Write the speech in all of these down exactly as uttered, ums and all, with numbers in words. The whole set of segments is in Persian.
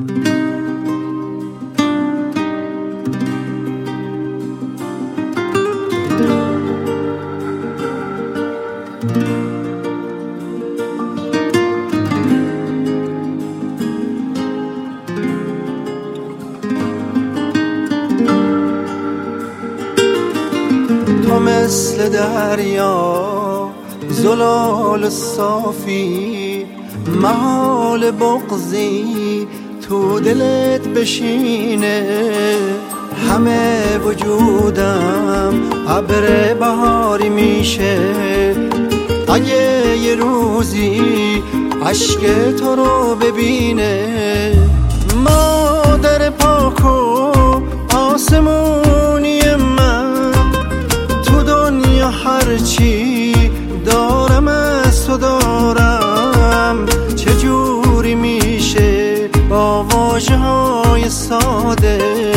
تو مثل دریا زلال صافی، محال بغضی تو دلت بشینه. همه وجودم ابر بهاری میشه اگه یه روزی عشق تو رو ببینه. مادر پاک و آسمونی من، تو دنیا هرچی دارم از تو دارم. چجوری میشه با واژه های ساده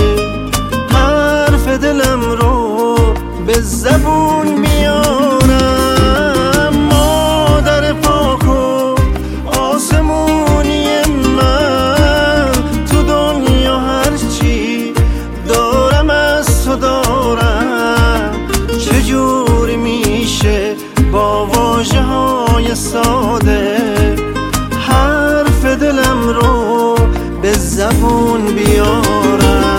حرف دلم رو به زبون میارم؟ مادر پاک و آسمونی من، تو دنیا هرچی دارم از تو دارم. چجوری میشه با واژه های ساده حرف دلم رو به زبون بیارم؟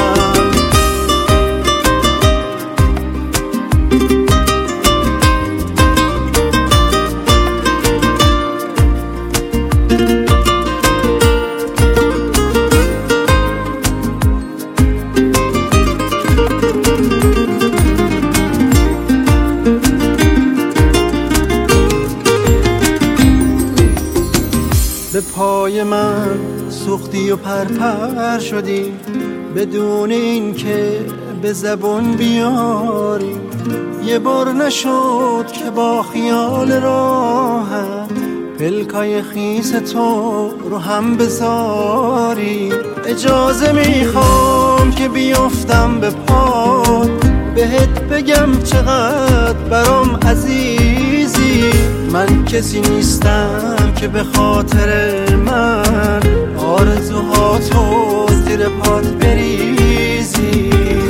به پای من سوختی و پرپر شدی بدون این که به زبون بیاری. یه بار نشد که با خیال راحت پلکای خیس تو رو هم بذاری. اجازه میخوام که بیفتم به پات، بهت بگم چقدر برام عزیزی. من کسی نیستم که به خاطر من آرزوهاتو زیر پات بریزی.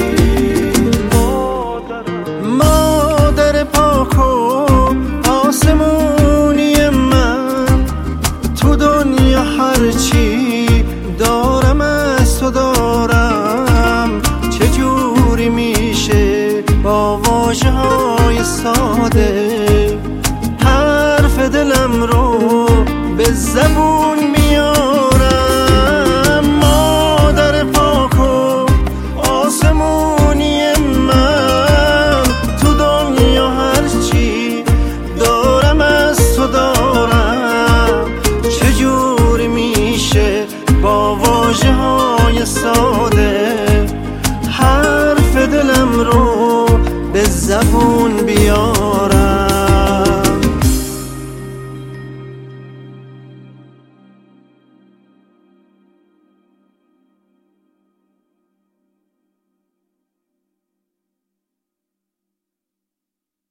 مادر پاک و آسمونی من، تو دنیا هرچی دارم از تو دارم. چجوری میشه با واژه های ساده حرف دلم رو به زبون